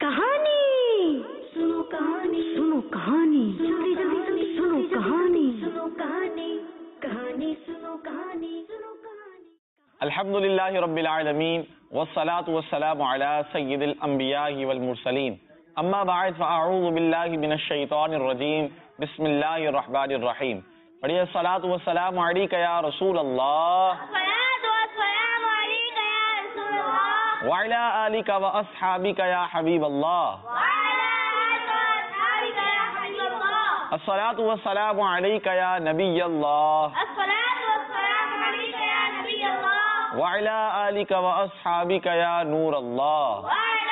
कहानी सुनो, कहानी सुनो, कहानी जल्दी जल्दी जल्दी सुनो, कहानी सुनो, कहानी कहानी सुनो, कहानी सुनो, कहानी। अल्हम्दुलिल्लाहि रब्बिल आलमीन वस्सलातु वस्सलामु अला सय्यिदिल अंबिया'i वल मुरसलीन अम्मा बअद फअऊज़ु बिल्लाहि मिनश शैतानिर रजीम बिस्मिल्लाहिर रहमानिर रहीम। पढ़िए सलातु वस्सलामु अलैका या रसूल अल्लाह व अला आलिका व अस्हाबिका या हबीब अल्लाह। अस्सलातु वस्सलामु अलैका या नबी अल्लाह व अला आलिका व अस्हाबिका या नूर अल्लाह।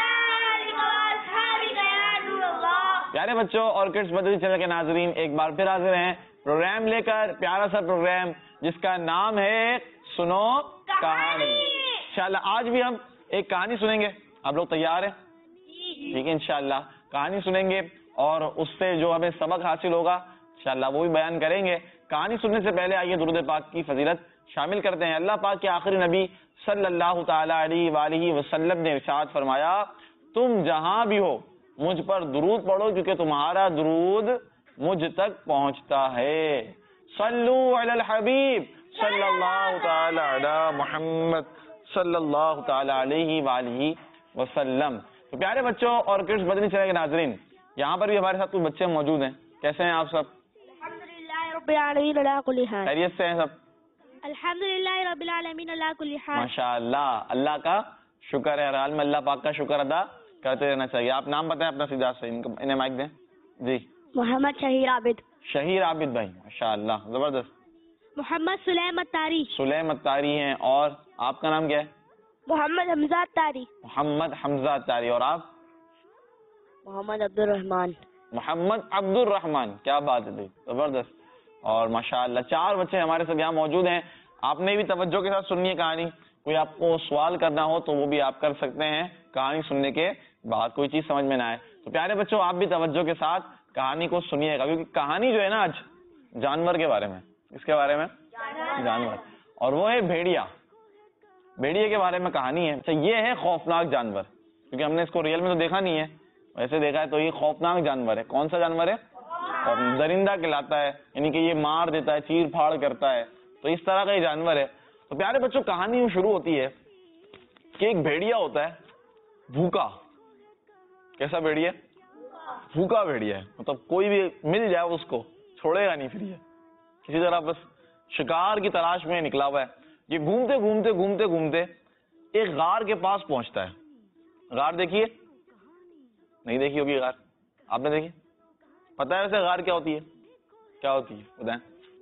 प्यारे बच्चों और किड्स मदनी चैनल के नाजरीन, एक बार फिर हाजिर हैं प्रोग्राम लेकर, प्यारा सा प्रोग्राम जिसका नाम है सुनो कहानी। इंशाल्लाह आज भी हम एक कहानी सुनेंगे। आप लोग तैयार हैं? ठीक है, इंशाल्लाह कहानी सुनेंगे और उससे जो हमें सबक हासिल होगा इंशाल्लाह वो भी बयान करेंगे। कहानी सुनने से पहले आइए दुरूद पाक की फजीलत शामिल करते हैं। अल्लाह पाक के आखिरी नबी सल्लल्लाहु ताला अलैहि वसल्लम ने इरशाद फरमाया, तुम जहां भी हो मुझ पर दुरूद पढ़ो क्योंकि तुम्हारा दुरूद मुझ तक पहुंचता है। सल्लू अलल हबीब सल्लल्लाहु ताला अला मुहम्मद सल्लल्लाहु ताला अलैहि वालिहि वसल्लम। तो प्यारे बच्चों और किड्स मदनी चैनल के नाजरीन, यहाँ पर भी हमारे साथ कुछ बच्चे मौजूद हैं। कैसे हैं आप सब? अल्हम्दुलिल्लाह रब्बिल आलमीन अला कुल्ली हाल। खैरियत से हैं सब? अल्हम्दुलिल्लाह रब्बिल आलमीन अला कुल्ली हाल। माशाअल्लाह, अल्लाह का शुक्र है। हर हाल में अल्लाह पाक का शुक्र अदा करते रहना चाहिए। आप नाम बताएं अपना सीधा से, इन्हें माइक दें जी। मोहम्मद शहीर आबिद। शहीर आबिद भाई, माशाअल्लाह, जबरदस्त। मोहम्मद सुलेम अत्तारी। सुलेम अत्तारी हैं। और आपका नाम क्या है? मोहम्मद हमजा अत्तारी। मोहम्मद हमजा अत्तारी। और आप? मोहम्मद अब्दुल रहमान। मोहम्मद अब्दुल रहमान। क्या बात है भाई, जबरदस्त। और माशाअल्लाह चार बच्चे हमारे साथ यहाँ मौजूद हैं। आपने भी तवज्जो के साथ सुननी है कहानी। कोई आपको सवाल करना हो तो वो भी आप कर सकते हैं कहानी सुनने के बाद, कोई चीज समझ में ना आए तो। प्यारे बच्चों आप भी तवज्जो के साथ कहानी को सुनिएगा क्योंकि कहानी जो है ना आज जानवर के बारे में। इसके बारे में? जानवर। और वो है भेड़िया। भेड़िए के बारे में कहानी है। अच्छा, ये है खौफनाक जानवर क्योंकि हमने इसको रियल में तो देखा नहीं है, वैसे देखा है तो ये खौफनाक जानवर है। कौन सा जानवर है? दरिंदा कहलाता है, यानी कि ये मार देता है, चीर फाड़ करता है, तो इस तरह का ये जानवर है। तो प्यारे बच्चों कहानी यूं शुरू होती है कि एक भेड़िया होता है भूखा। कैसा भेड़िया? भूखा भेड़िया है, मतलब कोई भी मिल जाए उसको छोड़ेगा नहीं। फिर ये किसी तरह बस शिकार की तलाश में निकला हुआ है। ये घूमते घूमते घूमते घूमते एक गार के पास पहुंचता है। गार देखिए? नहीं देखी होगी गार? आपने देखी? पता है वैसे गार क्या होती है? क्या होती है बताएं,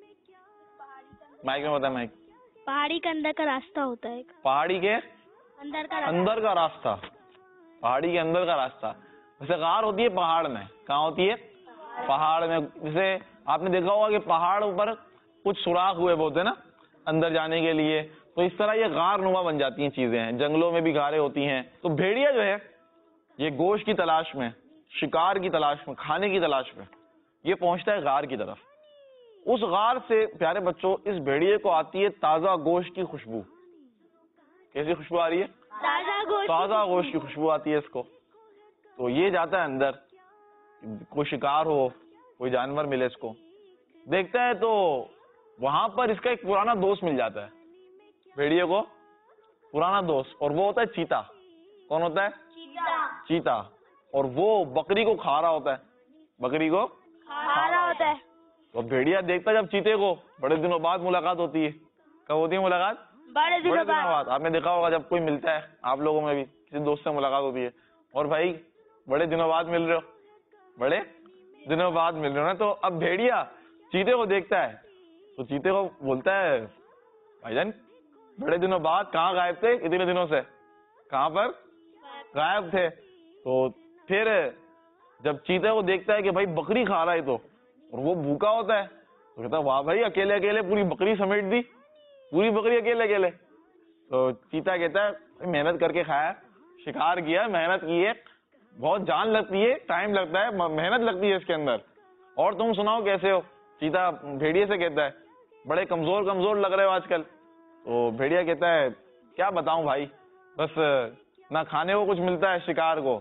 माइक में बताएं। माइक। पहाड़ी के अंदर का रास्ता होता है। पहाड़ी के अंदर का रास्ता। पहाड़ी के अंदर का रास्ता। वैसे गार होती है पहाड़ में। कहाँ होती है? पहाड़ में। जैसे आपने देखा होगा कि पहाड़ ऊपर कुछ सुराख हुए होते हैं ना अंदर जाने के लिए, तो इस तरह ये गार नुमा बन जाती हैं चीजें हैं। जंगलों में भी गारें होती हैं। तो भेड़िया जो है ये गोश्त की तलाश में, शिकार की तलाश में, खाने की तलाश में ये पहुंचता है गार की तरफ। उस गार से प्यारे बच्चों इस भेड़िए को आती है ताजा गोश्त की खुशबू। कैसी खुशबू आ रही है? ताजा गोश्त की खुशबू आती है इसको। तो ये जाता है अंदर, कोई शिकार हो, कोई जानवर मिले इसको, देखता है तो वहां पर इसका एक पुराना दोस्त मिल जाता है भेड़िए को, पुराना दोस्त, और वो होता है चीता। कौन होता है? चीता। और वो बकरी को खा रहा होता है। बकरी को खा रहा होता है। तो भेड़िया देखता है जब चीते को, बड़े दिनों बाद मुलाकात होती है। कब होती है मुलाकात? बड़े दिनों बाद। आपने देखा होगा जब कोई मिलता है, आप लोगों में भी किसी दोस्त से मुलाकात होती है और भाई बड़े दिनों बाद मिल रहे हो, बड़े दिनों बाद मिल रहे हो ना। तो अब भेड़िया चीते को देखता है तो चीते को बोलता है, भाईजान बड़े दिनों बाद कहाँ गायब थे? इतने दिनों से कहाँ पर गायब थे? तो फिर जब चीते को देखता है कि भाई बकरी खा रहा है तो, और वो भूखा होता है, तो कहता है वाह भाई अकेले अकेले पूरी बकरी समेट दी, पूरी बकरी अकेले अकेले। तो चीता कहता है मेहनत करके खाया, शिकार किया, मेहनत की है, बहुत जान लगती है, टाइम लगता है, मेहनत लगती है इसके अंदर, और तुम सुनाओ कैसे हो? चीता भेड़िए से कहता है बड़े कमजोर कमजोर लग रहे हो आजकल। तो भेड़िया कहता है क्या बताऊं भाई, बस ना खाने को कुछ मिलता है शिकार को,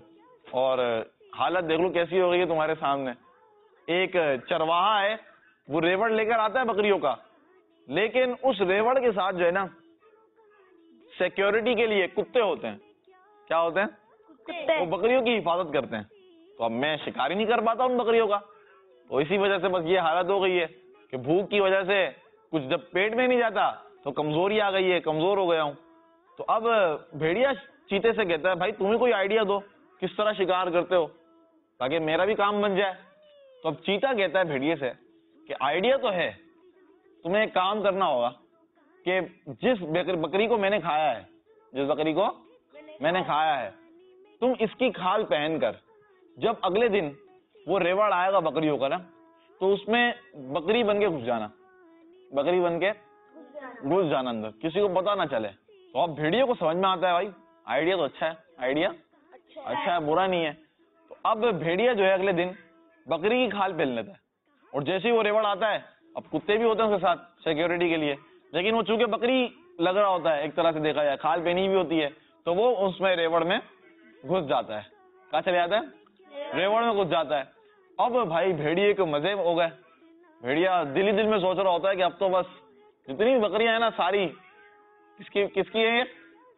اور حالت دیکھ لو کیسی ہو گئی ہے تمہارے سامنے. ایک چرواہا ہے, وہ ریوڑ لے کر آتا ہے بکریوں کا, لیکن اس ریوڑ کے ساتھ جو ہے نا سیکیورٹی کے لیے کتے ہوتے ہیں. کیا ہوتے ہیں؟ وہ بکریوں کی حفاظت کرتے ہیں. تو اب میں شکار ہی نہیں کر پاتا ان بکریوں کا, تو اسی وجہ سے بس یہ حالت ہو گئی ہے کہ بھوک کی وجہ سے کچھ جب پیٹ میں نہیں جاتا تو کمزوری آ گئی ہے, کمزور ہو گیا ہوں. تو اب بھیڑیا چیتے سے کہتا ہے بھائی تمہیں کوئی آئیڈیا دو کس طرح شکار کرتے ہو تاکہ میرا بھی کام بن جائے. تو اب چیتا کہتا ہے بھیڑیے سے کہ آئیڈیا تو ہے, تمہیں ایک کام کرنا ہوگا کہ جس بکری کو میں نے کھایا ہے, جس بکری کو میں نے کھایا ہے, تم اس کی کھال پہن کر جب اگلے دن وہ ریوڑ آئے گا بکریوں کا نا, تو اس میں بکری بن کے گھس جانا, بکری بن کے گھس جانا اندر, کسی کو پتا نہ چلے. تو اب بھیڑیے کو سمجھ میں آتا ہے بھائی آئیڈیا تو اچھا ہے, آئیڈیا اچھا ہے, برا نہیں ہے. تو اب بھیڑیا جو ہے اگلے دن بکری کی کھال پہن لیتا ہے, اور جیسے ہی وہ ریوڑ آتا ہے, اب کتے بھی ہوتے ہیں اس کے ساتھ سیکیورٹی کے لیے, لیکن وہ چونکہ بکری لگ رہا ہوتا ہے ایک طرح سے دیکھا جائے, کھال پہنی بھی ہوتی ہے, تو وہ اس میں ریوڑ میں گھس جاتا ہے. کہاں چلے جاتا ہے؟ ریوڑ میں گھس جاتا ہے. اب بھائی بھیڑیے کے مزے ہو گئے, بھیڑیا دل ہی دل میں سوچ رہا ہوتا ہے کہ اب تو بس جتنی بکریاں ہیں نا ساری کس کی ہیں,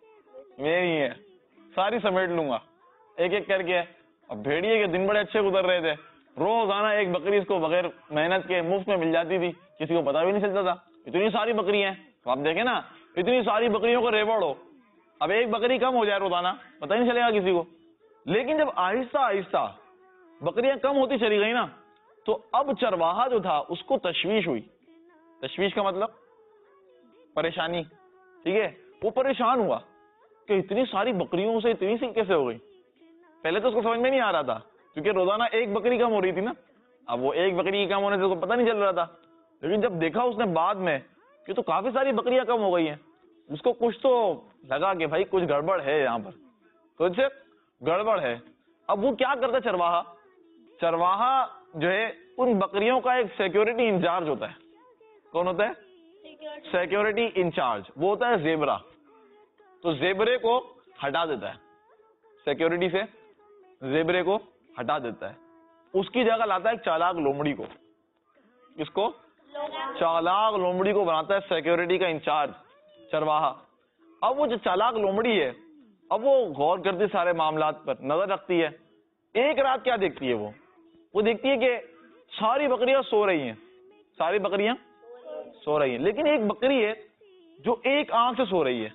میری ہیں, ساری سمیٹ لوں گا ایک ایک کر کے. اب بھیڑیے کے دن بڑے اچھے گزر رہے تھے, روزانہ ایک بکری اس کو بغیر محنت کے مفت میں مل جاتی تھی, کسی کو پتا بھی نہیں چلتا تھا اتنی ساری بکری ہیں. تو آپ دیکھیں نا اتنی ساری بکریوں کو ریوڑ ہو, اب ایک بکری کم ہو جائے روزانہ پتہ نہیں چلے گا کسی کو. لیکن جب آہستہ آہستہ بکریاں کم ہوتی چلی گئی نا, تو اب چرواہا جو تھا اس کو تشویش ہوئی. تشویش کا مطلب پریشانی, ٹھیک ہے, وہ پریشان ہوا کہ اتنی ساری بکریوں سے اتنی سی کیسے ہو گئی. پہلے تو اس کو سمجھ میں نہیں آ رہا تھا کیونکہ روزانہ ایک بکری کم ہو رہی تھی نا, اب وہ ایک بکری کم ہونے سے اس کو پتہ نہیں چل رہا تھا. لیکن جب دیکھا اس نے بعد میں کہ تو کافی ساری بکریاں کم ہو گئی ہیں, اس کو کچھ تو لگا کہ بھائی کچھ گڑبڑ ہے یہاں پر, کچھ گڑبڑ ہے. اب وہ کیا کرتا چرواہا, چرواہا جو ہے ان بکریوں کا ایک سیکیورٹی انچارج ہوتا ہے. کون ہوتا ہے؟ سیکیورٹی انچارج, وہ ہوتا ہے زیبرا. تو زیبرے کو ہٹا دیتا ہے, سیکیورٹی سے زیبرے کو ہٹا دیتا ہے, اس کی جگہ لاتا ہے ایک چالاک لومڑی کو. اس کو چالاک لومڑی کو بناتا ہے سیکیورٹی کا انچارج چرواہا. اب وہ جو چالاک لومڑی ہے, اب وہ غور کرتی سارے معاملات پر, نظر رکھتی ہے. ایک رات کیا دیکھتی ہے, وہ دیکھتی ہے کہ ساری بکریاں سو رہی ہیں, ساری بکریاں سو رہی ہیں, لیکن ایک بکری ہے جو ایک آنکھ سے سو رہی ہے.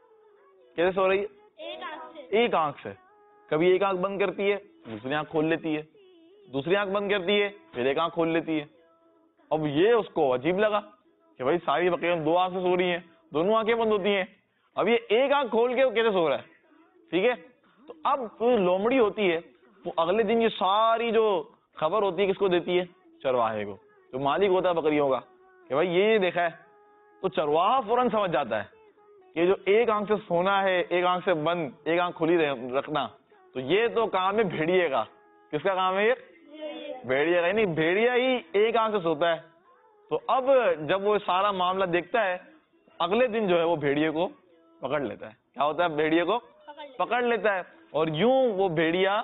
کیسے سو رہی ہے؟ ایک آنکھ سے. کبھی ایک آنکھ بند کرتی ہے, دوسری آنکھ کھول لیتی ہے, دوسری آنکھ بند کرتی ہے, پھر ایک آنکھ کھول لیتی ہے. اب یہ اس کو عجیب لگا کہ بھائی ساری بکریاں دو آنکھ سے سو رہی ہیں, دونوں آنکھیں بند ہوتی ہیں, اب یہ ایک آنکھ کھول کے وہ کیسے سو رہا ہے, ٹھیک ہے. تو اب لومڑی ہوتی ہے وہ اگلے دن یہ ساری جو خبر ہوتی ہے کس کو دیتی ہے, چرواہے کو, جو مالک ہوتا ہے بکریوں کا, کہ بھائی یہ دیکھا ہے. تو چرواہا فوراً سمجھ جاتا ہے کہ جو ایک آنکھ سے سونا ہے, ایک آنکھ سے بند, ایک آنکھ کھلی رکھنا, تو یہ تو کام ہے بھیڑیے کا. کس کا کام ہے یہ؟ بھیڑیے کا. یعنی بھیڑیا ہی ایک آنکھ سے سوتا ہے. تو اب جب وہ سارا معاملہ دیکھتا ہے, اگلے دن جو ہے وہ بھیڑیے کو پکڑ لیتا ہے. کیا ہوتا ہے؟ بھیڑیے کو پکڑ لیتا ہے, اور یوں وہ بھیڑیا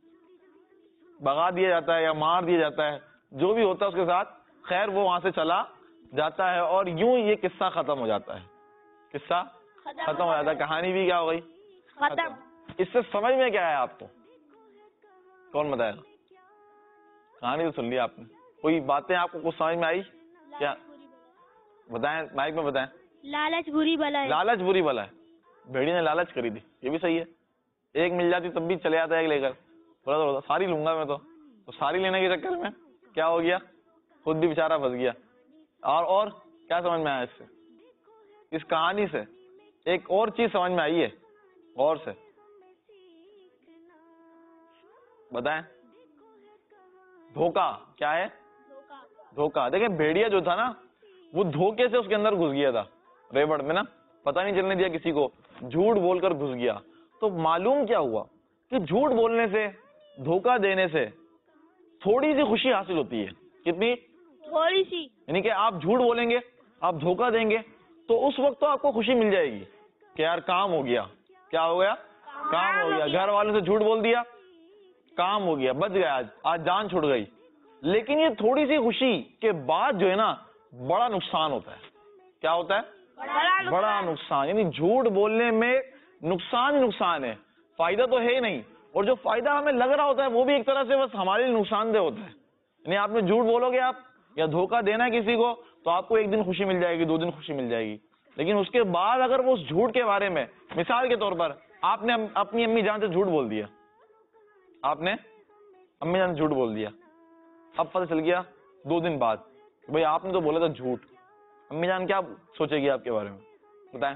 بھگا دیا جاتا ہے یا مار دیا جاتا ہے, جو بھی ہوتا ہے اس کے ساتھ. خیر وہ وہاں سے چلا جاتا ہے, اور یوں یہ قصہ ختم ہو جاتا ہے. قصہ ختم ہو جاتا ہے. کہانی بھی کیا ہو گئی؟ ختم. اس سے سمجھ میں کیا ہے آپ کو؟ کون بتائے گا؟ کہانی تو سن لی آپ نے, کوئی باتیں آپ کو کچھ سمجھ میں آئی کیا؟ بتائیں, مائک میں بتائیں. لالچ بری بلا ہے. لالچ بری بلا ہے. بھیڑی نے لالچ کری تھی, یہ بھی صحیح ہے. ایک مل جاتی تب بھی چلے جاتا ہے ایک لے کر, تھوڑا تھوڑا ساری لوں گا میں, تو ساری لینے کے چکر میں کیا ہو گیا, خود بھی بےچارہ پھنس گیا. اور کیا سمجھ میں آیا اس سے, اس کہانی سے؟ ایک اور چیز سمجھ میں آئی ہے غور سے, بتائیں. دھوکا. کیا ہے؟ دھوکا. دیکھیں بھیڑیا جو تھا نا وہ دھوکے سے اس کے اندر گھس گیا تھا ریوڑ میں نا, پتہ نہیں چلنے دیا کسی کو, جھوٹ بول کر گھس گیا. تو معلوم کیا ہوا کہ جھوٹ بولنے سے, دھوکا دینے سے تھوڑی سی خوشی حاصل ہوتی ہے. کتنی؟ تھوڑی سی. یعنی کہ آپ جھوٹ بولیں گے, آپ دھوکا دیں گے, تو اس وقت تو آپ کو خوشی مل جائے گی کہ یار کام ہو گیا. کیا ہو گیا؟ کام ہو گیا. گھر والوں سے جھوٹ بول دیا, کام ہو گیا, بچ گیا, آج جان چھوٹ گئی. لیکن یہ تھوڑی سی خوشی کے بعد جو ہے نا بڑا نقصان ہوتا ہے. کیا ہوتا ہے؟ بڑا نقصان. یعنی جھوٹ بولنے میں نقصان ہی نقصان ہے, فائدہ تو ہے ہی نہیں. اور جو فائدہ ہمیں لگ رہا ہوتا ہے وہ بھی ایک طرح سے بس ہمارے لیے نقصان دہ ہوتا ہے. یعنی آپ نے جھوٹ بولو گے آپ یا دھوکہ دینا ہے کسی کو تو آپ کو ایک دن خوشی مل جائے گی, 2 دن خوشی مل جائے گی. لیکن اس کے بعد اگر وہ اس جھوٹ کے بارے میں, مثال کے طور پر آپ نے اپنی امی جان سے جھوٹ بول دیا, آپ نے امی جان سے جھوٹ بول دیا, اب پتہ چل گیا 2 دن بعد بھئی آپ نے تو بولا تھا جھوٹ, امی جان کیا سوچے گی آپ کے بارے میں بتائیں؟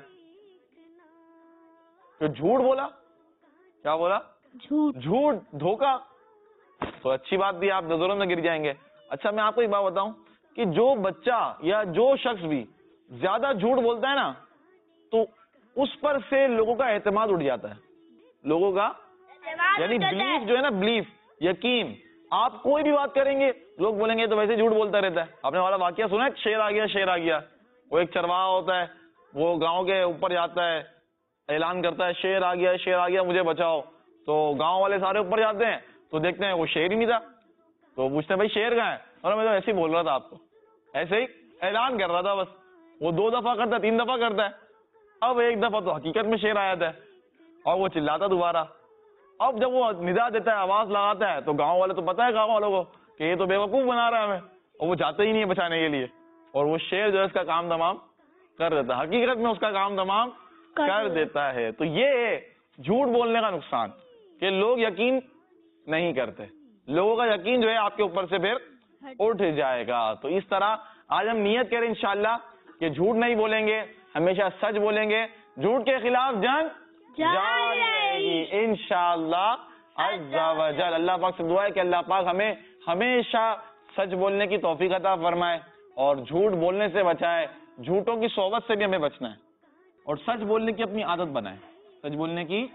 تو جھوٹ بولا, کیا بولا؟ جھوٹ, دھوکہ. تو اچھی بات بھی, آپ نظروں میں گر جائیں گے. اچھا میں آپ کو ایک بات بتاؤں کہ جو بچہ یا جو شخص بھی زیادہ جھوٹ بولتا ہے نا تو اس پر سے لوگوں کا اعتماد اٹھ جاتا ہے. لوگوں کا یعنی بلیف جو ہے نا, بلیف, یقین. آپ کوئی بھی بات کریں گے لوگ بولیں گے تو ویسے جھوٹ بولتا رہتا ہے. آپ نے والا واقعہ سنا ہے, شیر آ گیا, شیر آ گیا. وہ ایک چرواہا ہوتا ہے, وہ گاؤں کے اوپر جاتا ہے, اعلان کرتا ہے شیر آ گیا, شیر آ گیا, مجھے بچاؤ. تو گاؤں والے سارے اوپر جاتے ہیں تو دیکھتے ہیں وہ شیر ہی نہیں تھا. تو پوچھتے ہیں بھائی شیر کہاں ہے؟ اور میں تو ایسے ہی بول رہا تھا آپ کو, ایسے ہی اعلان کر رہا تھا بس. وہ 2 دفعہ کرتا ہے, 3 دفعہ کرتا ہے. اب ایک دفعہ تو حقیقت میں شیر آیا تھا اور وہ چلاتا دوبارہ. اب جب وہ ندا دیتا ہے, آواز لگاتا ہے تو گاؤں والے تو پتا ہے گاؤں والوں کو کہ یہ تو بیوقوف بنا رہا ہے ہمیں, اور وہ جاتے ہی نہیں ہے بچانے کے لیے. اور وہ شیر جو ہے اس کا کام تمام کر دیتا ہے, حقیقت میں اس کا کام تمام کر دیتا ہے. تو یہ ہے جھوٹ بولنے کا نقصان کہ لوگ یقین نہیں کرتے, لوگوں کا یقین جو ہے آپ کے اوپر سے پھر اٹھ جائے گا. تو اس طرح آج ہم نیت کریں انشاءاللہ کہ جھوٹ نہیں بولیں گے, ہمیشہ سچ بولیں گے, جھوٹ کے خلاف جنگ جاری رہے گی انشاءاللہ عز و جل. اللہ پاک سے دعا ہے کہ اللہ پاک ہمیں ہمیشہ سچ بولنے کی توفیق عطا فرمائے اور جھوٹ بولنے سے بچائے. جھوٹوں کی صحبت سے بھی ہمیں بچنا ہے اور سچ بولنے کی اپنی عادت بنائے, سچ بولنے کی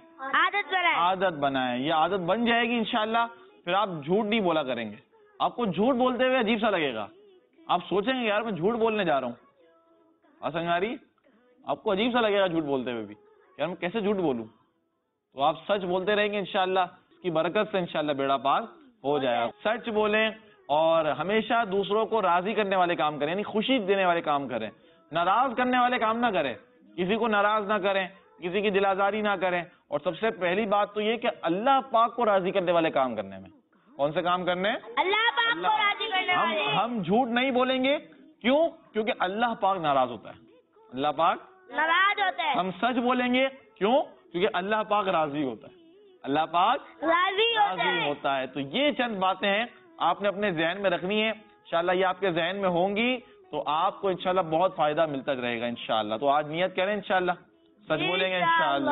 عادت بنائے. یہ عادت بن جائے گی انشاءاللہ, پھر آپ جھوٹ نہیں بولا کریں گے. آپ کو جھوٹ بولتے ہوئے عجیب سا لگے گا, آپ سوچیں گے یار میں جھوٹ بولنے جا رہا ہوں, اسنگاری آپ کو عجیب سا لگے گا جھوٹ بولتے ہوئے بھی, یار میں کیسے جھوٹ بولوں. تو آپ سچ بولتے رہیں گے انشاءاللہ, اس کی برکت سے انشاءاللہ بیڑا پار ہو جائے گا. سچ بولیں اور ہمیشہ دوسروں کو راضی کرنے والے کام کریں, یعنی خوشی دینے والے کام کریں, ناراض کرنے والے کام نہ کریں. کسی کو ناراض نہ کریں, کسی کی دل آزاری نہ کریں. اور سب سے پہلی بات تو یہ کہ اللہ پاک کو راضی کرنے والے کام کرنے میں. کون سے کام کرنے؟ اللہ پاک کو راضی کرنے والے. ہم جھوٹ نہیں بولیں گے, کیوں؟ کیونکہ اللہ پاک ناراض ہوتا ہے, اللہ پاک ناراض ہوتا ہے. ہم سچ بولیں گے, کیوں؟ کیونکہ اللہ پاک راضی ہوتا ہے, اللہ پاک راضی ہوتا ہے. تو یہ چند باتیں ہیں آپ نے اپنے ذہن میں رکھنی ہے. انشاءاللہ یہ آپ کے ذہن میں ہوں گی تو آپ کو انشاءاللہ بہت فائدہ ملتا رہے گا انشاءاللہ. تو آج نیت کریں انشاءاللہ, سچ بولیں گے انشاءاللہ.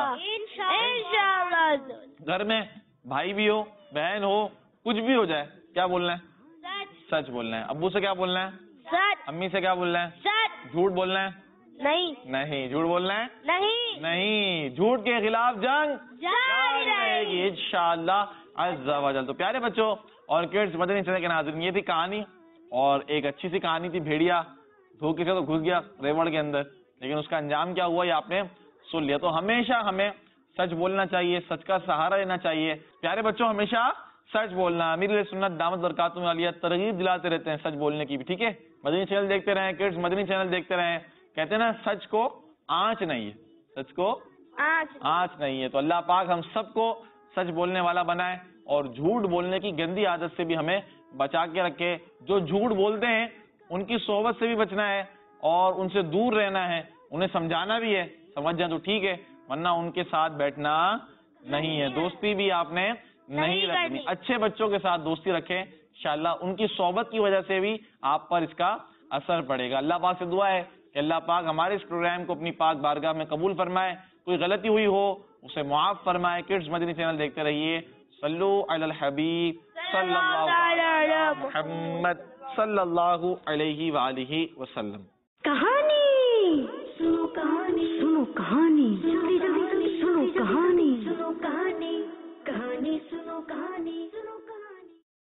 گھر میں بھائی بھی ہو, بہن ہو, کچھ بھی ہو جائے, کیا بولنا ہے؟ سچ بولنا ہے. ابو سے کیا بولنا ہے؟ سچ. امی سے کیا بولنا ہے؟ سچ. جھوٹ بولنا ہے؟ نہیں. جھوٹ بولنا ہے؟ نہیں. جھوٹ کے خلاف جنگ جاری رہے گی انشاءاللہ عز و جل. تو پیارے بچوں اور کڈس مدنی چینل کے ناظرین, یہ تھی کہانی, اور ایک اچھی سی کہانی تھی. بھیڑیا دھوکے سے تو گھس گیا ریوڑ کے اندر, لیکن اس کا انجام کیا ہوا یہ آپ نے سن لیا. تو ہمیشہ ہمیں سچ بولنا چاہیے, سچ کا سہارا لینا چاہیے. پیارے بچوں ہمیشہ سچ بولنا. امیر علیہ سنت دامت برکاتہم عالیہ ترغیب دلاتے رہتے ہیں سچ بولنے کی بھی, ٹھیک ہے. مدنی چینل دیکھتے رہیں, کڈس مدنی چینل دیکھتے رہیں. کہتے ہیں نا سچ کو آنچ نہیں ہے, سچ کو آنچ نہیں ہے. تو اللہ پاک ہم سب کو سچ بولنے والا بنائے اور جھوٹ بولنے کی گندی عادت سے بھی ہمیں بچا کے رکھے. جو جھوٹ بولتے ہیں ان کی صحبت سے بھی بچنا ہے اور ان سے دور رہنا ہے. انہیں سمجھانا بھی ہے, سمجھ جائیں تو ٹھیک ہے, ورنہ ان کے ساتھ بیٹھنا نہیں ہے. دوستی بھی آپ نے نہیں رکھنی. اچھے بچوں کے ساتھ دوستی رکھیں انشاءاللہ, ان کی صحبت کی وجہ سے بھی آپ پر اس کا اثر پڑے گا. اللہ پاک سے دعا ہے کہ اللہ پاک ہمارے اس پروگرام کو اپنی پاک بارگاہ میں قبول فرمائے. کوئی غلطی ہوئی ہو اسے معاف فرمائے. کڈس مدنی چینل دیکھتے رہیے. صلو علی الحبیب صلی اللہ علی محمد صلی اللہ علیہ وآلہ وسلم. کہاں